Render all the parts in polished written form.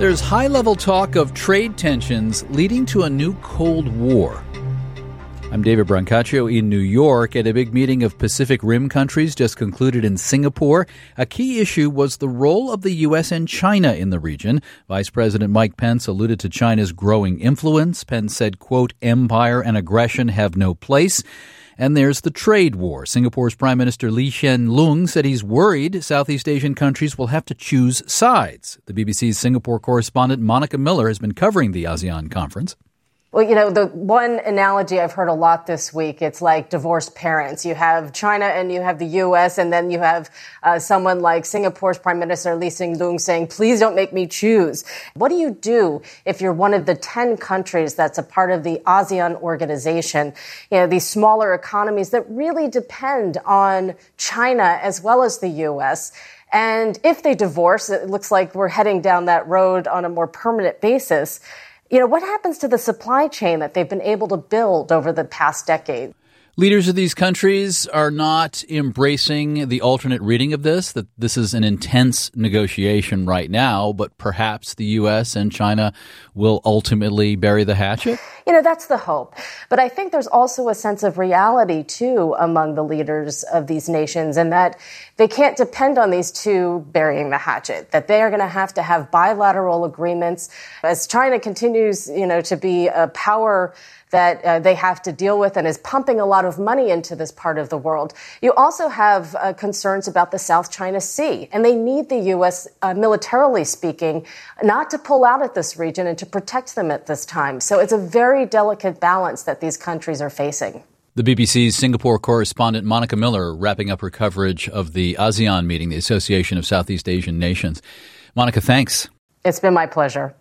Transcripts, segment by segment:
There's high-level talk of trade tensions leading to a new Cold War. I'm David Brancaccio in New York at a big meeting of Pacific Rim countries just concluded in Singapore. A key issue was the role of the U.S. and China in the region. Vice President Mike Pence alluded to China's growing influence. Pence said, quote, empire and aggression have no place. And there's the trade war. Singapore's Prime Minister Lee Hsien Loong said he's worried Southeast Asian countries will have to choose sides. The BBC's Singapore correspondent Monica Miller has been covering the ASEAN conference. Well, you know, the one analogy I've heard a lot this week, it's like divorced parents. You have China and you have the U.S., and then you have someone like Singapore's Prime Minister Lee Hsien Loong saying, please don't make me choose. What do you do if you're one of the 10 countries that's a part of the ASEAN organization? You know, these smaller economies that really depend on China as well as the U.S., and if they divorce, it looks like we're heading down that road on a more permanent basis. You know, what happens to the supply chain that they've been able to build over the past decade? Leaders of these countries are not embracing the alternate reading of this, that this is an intense negotiation right now, but perhaps the U.S. and China will ultimately bury the hatchet? You know, that's the hope. But I think there's also a sense of reality, too, among the leaders of these nations, and that they can't depend on these two burying the hatchet, that they are going to have bilateral agreements as China continues, you know, to be a power that they have to deal with and is pumping a lot of money into this part of the world. You also have concerns about the South China Sea, and they need the U.S., militarily speaking, not to pull out of this region and to protect them at this time. So it's a very delicate balance that these countries are facing. The BBC's Singapore correspondent Monica Miller wrapping up her coverage of the ASEAN meeting, the Association of Southeast Asian Nations. Monica, thanks. It's been my pleasure.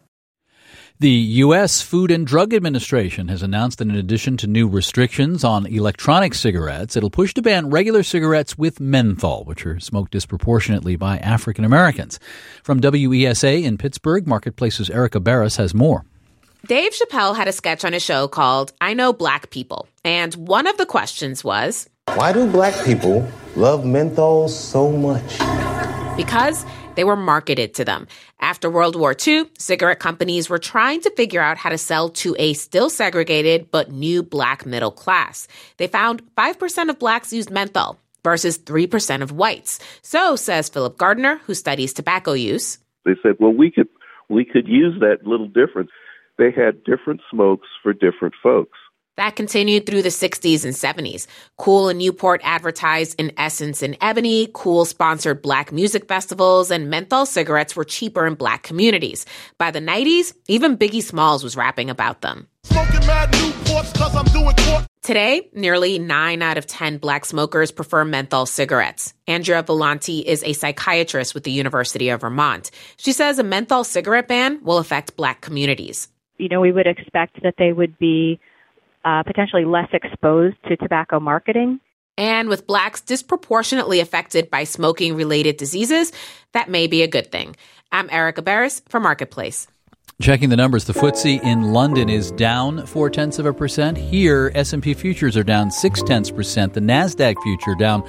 The U.S. Food and Drug Administration has announced that in addition to new restrictions on electronic cigarettes, it'll push to ban regular cigarettes with menthol, which are smoked disproportionately by African Americans. From WESA in Pittsburgh, Marketplace's Erica Barris has more. Dave Chappelle had a sketch on his show called I Know Black People, and one of the questions was, why do black people love menthol so much? Because they were marketed to them. After World War II, cigarette companies were trying to figure out how to sell to a still segregated but new black middle class. They found 5% of blacks used menthol versus 3% of whites. So, says Philip Gardner, who studies tobacco use, they said, well, we could use that little difference. They had different smokes for different folks. That continued through the 60s and 70s. Kool and Newport advertised in Essence and Ebony. Kool sponsored black music festivals, and menthol cigarettes were cheaper in black communities. By the 90s, even Biggie Smalls was rapping about them. Smoking mad Newports 'cause I'm doing court. Today, nearly 9 out of 10 black smokers prefer menthol cigarettes. Andrea Volanti is a psychiatrist with the University of Vermont. She says a menthol cigarette ban will affect black communities. You know, we would expect that they would be potentially less exposed to tobacco marketing. And with blacks disproportionately affected by smoking-related diseases, that may be a good thing. I'm Erica Barris for Marketplace. Checking the numbers, the FTSE in London is down 0.4%. Here, S&P futures are down 0.6%. The NASDAQ future down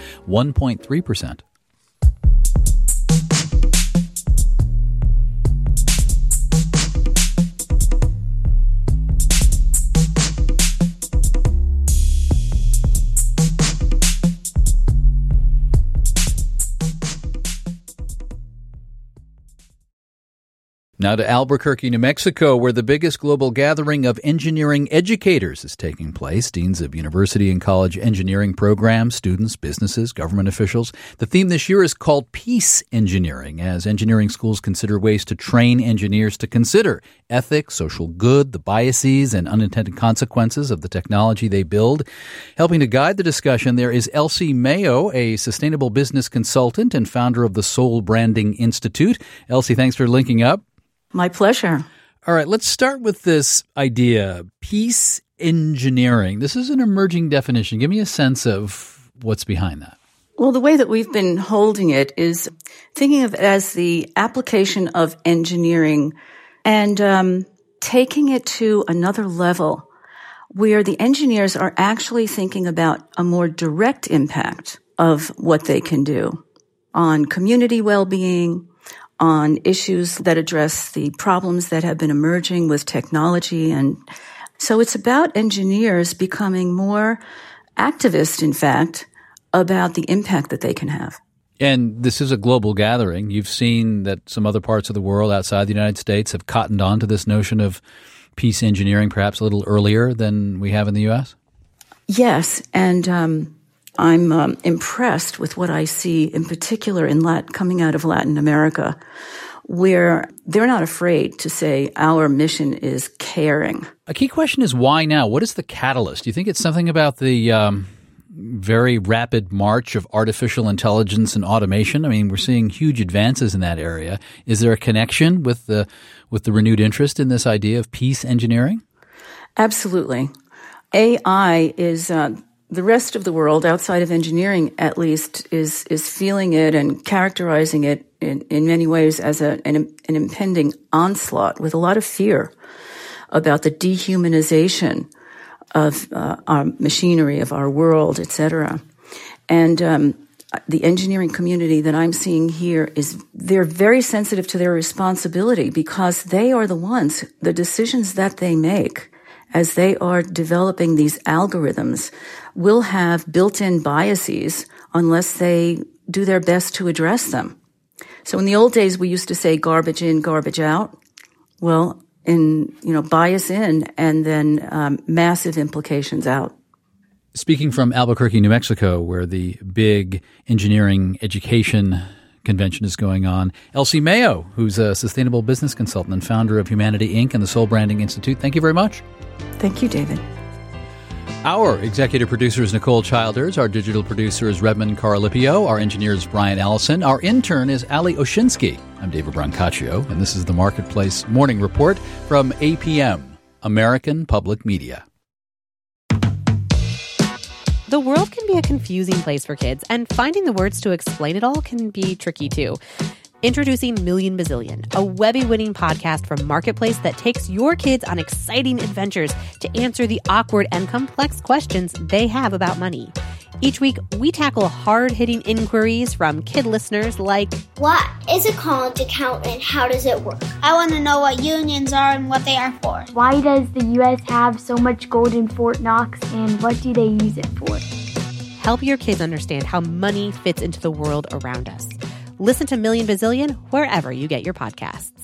1.3%. Now to Albuquerque, New Mexico, where the biggest global gathering of engineering educators is taking place. Deans of university and college engineering programs, students, businesses, government officials. The theme this year is called Peace Engineering, as engineering schools consider ways to train engineers to consider ethics, social good, the biases and unintended consequences of the technology they build. Helping to guide the discussion, there is Elsie Mayo, a sustainable business consultant and founder of the Soul Branding Institute. Elsie, thanks for linking up. My pleasure. All right, let's start with this idea, peace engineering. This is an emerging definition. Give me a sense of what's behind that. Well, the way that we've been holding it is thinking of it as the application of engineering and taking it to another level where the engineers are actually thinking about a more direct impact of what they can do on community well-being, on issues that address the problems that have been emerging with technology. And so it's about engineers becoming more activist, in fact, about the impact that they can have. And this is a global gathering. You've seen that some other parts of the world outside the United States have cottoned on to this notion of peace engineering perhaps a little earlier than we have in the U.S.? Yes, and I'm impressed with what I see in particular coming out of Latin America, where they're not afraid to say our mission is caring. A key question is why now? What is the catalyst? Do you think it's something about the very rapid march of artificial intelligence and automation? I mean, we're seeing huge advances in that area. Is there a connection with the renewed interest in this idea of peace engineering? Absolutely. AI is the rest of the world, outside of engineering at least, is feeling it and characterizing it in many ways as an impending onslaught with a lot of fear about the dehumanization of our machinery, of our world, etc. And the engineering community that I'm seeing here they're very sensitive to their responsibility because they are the decisions that they make as they are developing these algorithms will have built-in biases unless they do their best to address them. So in the old days, we used to say garbage in, garbage out. Well, bias in and then massive implications out. Speaking from Albuquerque, New Mexico, where the big engineering education convention is going on, Elsie Mayo, who's a sustainable business consultant and founder of Humanity Inc. and the Soul Branding Institute. Thank you very much. Thank you, David. Our executive producer is Nicole Childers. Our digital producer is Redmond Caralipio. Our engineer is Brian Allison. Our intern is Ali Oshinsky. I'm David Brancaccio, and this is the Marketplace Morning Report from APM, American Public Media. The world can be a confusing place for kids, and finding the words to explain it all can be tricky too. Introducing Million Bazillion, a Webby-winning podcast from Marketplace that takes your kids on exciting adventures to answer the awkward and complex questions they have about money. Each week, we tackle hard-hitting inquiries from kid listeners like, what is a college account and how does it work? I want to know what unions are and what they are for. Why does the U.S. have so much gold in Fort Knox and what do they use it for? Help your kids understand how money fits into the world around us. Listen to Million Bazillion wherever you get your podcasts.